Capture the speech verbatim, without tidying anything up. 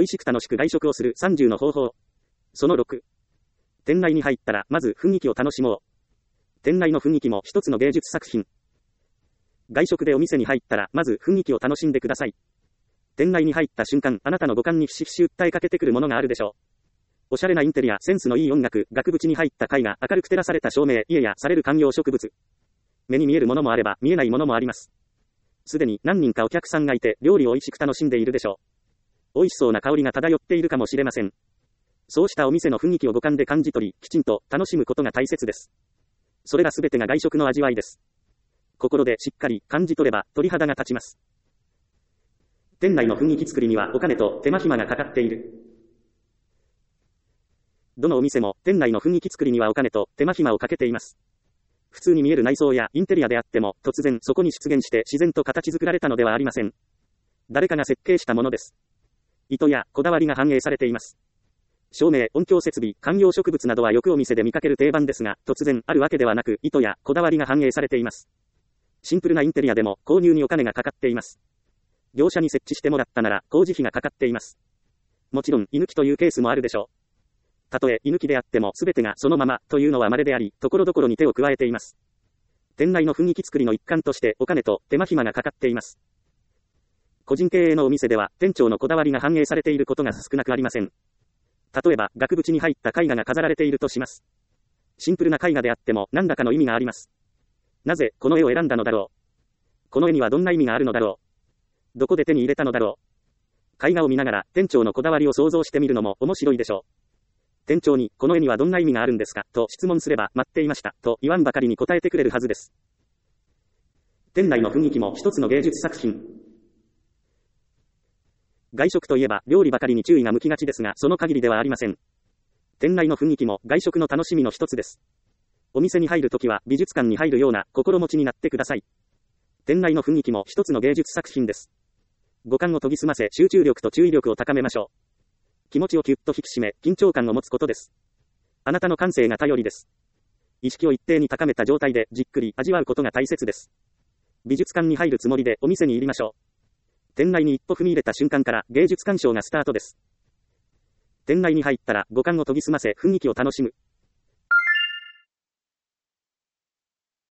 味しく楽しく外食をするさんじゅうの方法。そのろく。店内に入ったら、まず雰囲気を楽しもう。店内の雰囲気も一つの芸術作品。外食でお店に入ったら、まず雰囲気を楽しんでください。店内に入った瞬間、あなたの五感にひしひし訴えかけてくるものがあるでしょう。おしゃれなインテリア、センスのいい音楽、額縁に入った絵画、明るく照らされた照明、家やされる観葉植物。目に見えるものもあれば、見えないものもあります。すでに何人かお客さんがいて、料理を美味しく楽しんでいるでしょう。美味しそうな香りが漂っているかもしれません。そうしたお店の雰囲気を五感で感じ取り、きちんと楽しむことが大切です。それらすべてが外食の味わいです。心でしっかり感じ取れば鳥肌が立ちます。店内の雰囲気作りにはお金と手間暇がかかっている。どのお店も店内の雰囲気作りにはお金と手間暇をかけています。普通に見える内装やインテリアであっても突然そこに出現して自然と形作られたのではありません。誰かが設計したものです。意図やこだわりが反映されています。照明、音響設備、観葉植物などはよくお店で見かける定番ですが、突然あるわけではなく意図やこだわりが反映されています。シンプルなインテリアでも購入にお金がかかっています。業者に設置してもらったなら工事費がかかっています。もちろん居抜きというケースもあるでしょう。たとえ居抜きであっても全てがそのままというのは稀であり、ところどころに手を加えています。店内の雰囲気作りの一環としてお金と手間暇がかかっています。個人経営のお店では店長のこだわりが反映されていることが少なくありません。例えば額縁に入った絵画が飾られているとします。シンプルな絵画であっても何らかの意味があります。なぜこの絵を選んだのだろう。この絵にはどんな意味があるのだろう。どこで手に入れたのだろう。絵画を見ながら店長のこだわりを想像してみるのも面白いでしょう。店長にこの絵にはどんな意味があるんですかと質問すれば待っていましたと言わんばかりに答えてくれるはずです。店内の雰囲気も一つの芸術作品。外食といえば料理ばかりに注意が向きがちですが、その限りではありません。店内の雰囲気も外食の楽しみの一つです。お店に入るときは美術館に入るような心持ちになってください。店内の雰囲気も一つの芸術作品です。五感を研ぎ澄ませ集中力と注意力を高めましょう。気持ちをキュッと引き締め緊張感を持つことです。あなたの感性が頼りです。意識を一定に高めた状態でじっくり味わうことが大切です。美術館に入るつもりでお店に入りましょう。店内に一歩踏み入れた瞬間から芸術鑑賞がスタートです。店内に入ったら五感を研ぎ澄ませ雰囲気を楽しむ。